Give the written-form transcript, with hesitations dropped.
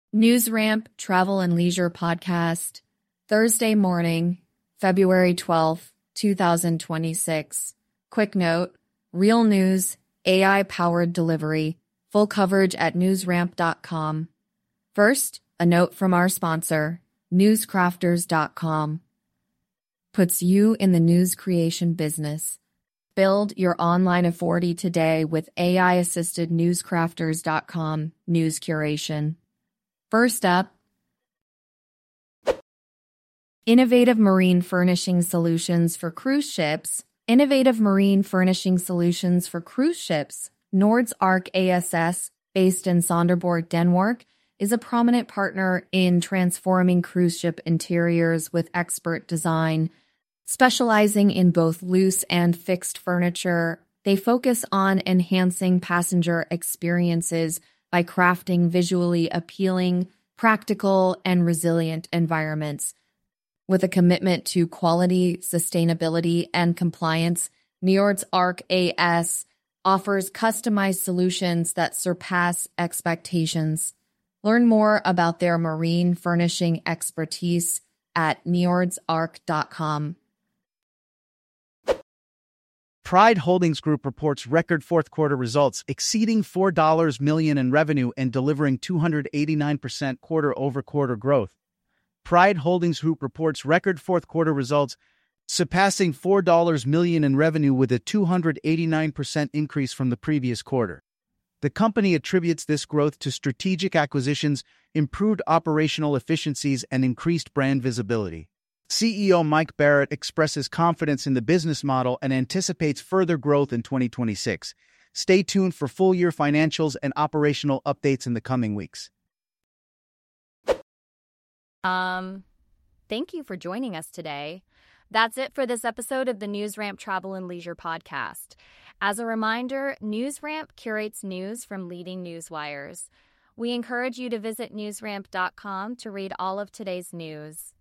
NewsRamp Travel and Leisure Podcast, Thursday morning, February 12th, 2026. Quick note, real news, AI-powered delivery, full coverage at newsramp.com. First, a note from our sponsor, newscrafters.com. Puts you in the news creation business. Build your online authority today with AI-assisted newscrafters.com news curation. First up, innovative marine furnishing solutions for cruise ships. Innovative marine furnishing solutions for cruise ships. Nord's Ark ASS, based in Sonderborg, Denmark, is a prominent partner in transforming cruise ship interiors with expert design. Specializing in both loose and fixed furniture, they focus on enhancing passenger experiences by crafting visually appealing, practical, and resilient environments. With a commitment to quality, sustainability, and compliance, Nord's Ark AS offers customized solutions that surpass expectations. Learn more about their marine furnishing expertise at njordsark.com. Pride Holdings Group reports record fourth quarter results, exceeding $4 million in revenue and delivering 289% quarter-over-quarter growth. Pride Holdings Group reports record fourth quarter results, surpassing $4 million in revenue with a 289% increase from the previous quarter. The company attributes this growth to strategic acquisitions, improved operational efficiencies, and increased brand visibility. CEO Mike Barrett expresses confidence in the business model and anticipates further growth in 2026. Stay tuned for full-year financials and operational updates in the coming weeks. Thank you for joining us today. That's it for this episode of the NewsRamp Travel and Leisure Podcast. As a reminder, NewsRamp curates news from leading news wires. We encourage you to visit newsramp.com to read all of today's news.